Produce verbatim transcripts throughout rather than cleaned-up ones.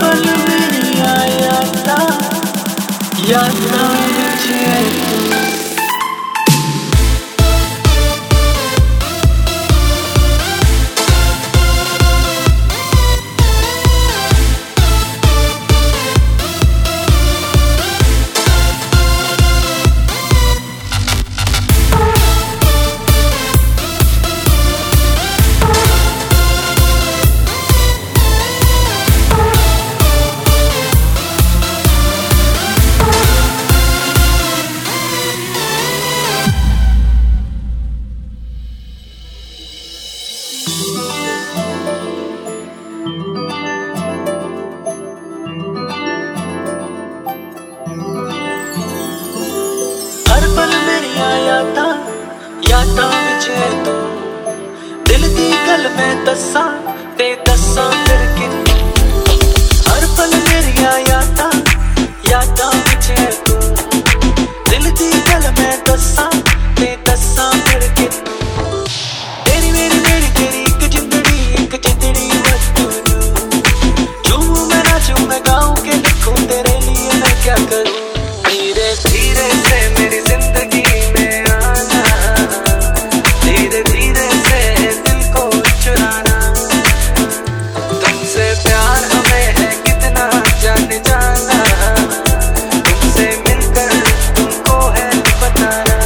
पल मेरिया यादा यादा मुझे तू। हर पल मेरिया यादा यादा विच तू, दिल दी गल मैं दस्सां ते दस्सां फिर किन्नू। हर पल मेरिया यादा यादा विच तू, दिल दी गल मैं दस्सां ते दस्सां फिर किन्नू। तेरी मेरी मेरी तेरी एक जिंदड़ी एक जिंदड़ी वस्तू नू, झूमूं मैं नाचूं मैं गाऊं के लिखूं तेरे लिए मैं क्या करूं। धीरे धीरे से मेरी जिंदगी में आना, धीरे धीरे से दिल को चुराना। तुमसे प्यार हमें है कितना जाने जाना, तुमसे मिलकर तुमको है बताना।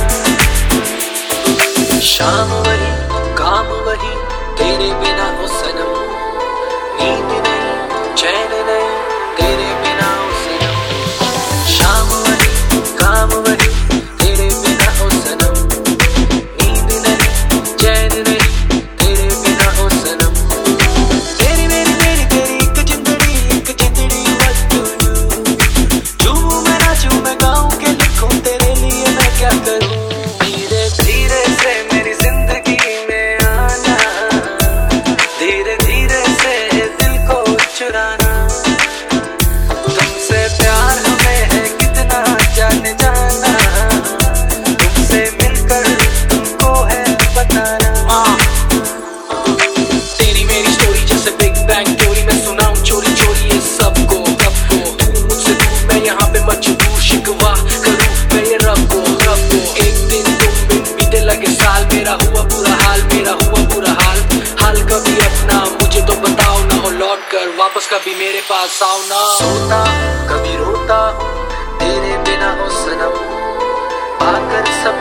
शाम वही काम वही तेरे बिना ओ सनम, नींद नहीं चैन नहीं तेरे बिना ओ सनम। शाम वही काम वही तेरे बिना ओ सनम, नींद नहीं चैन नहीं तेरे बिना ओ सनम। तेरी मेरी मेरी तेरी एक जिंदड़ी एक जिंदड़ी वस्तू नू, झूमूं मैं नाचूं मैं गाऊं के लिखूं तेरे लिए मैं क्या करूं। धीरे धीरे से मेरी जिंदगी में आना, धीरे धीरे से दिल को चुराना। तुमसे प्यार हमें है कितना जाने जाना, तुमसे मिलकर तुमको है बताना। तेरी मेरी स्टोरी जैसे बिग बैंग थ्योरी, मैं सुनाऊं चोरी चोरी ये सबको सबको। तू मुझसे दूर मैं यहाँ पे मजबूर, शिकवा करूं मैं ये रब को रब को। एक दिन दो दिन बीते लगे साल, मेरा हुआ बुरा हाल मेरा हुआ बुरा हाल। हाल कभी अपना मुझे तो बताओ ना, हो लौट कर वापस कभी मेरे पास आओ ना। सोता हूँ कभी रोता हूँ तेरे बिना ओ सनम, पाकर सब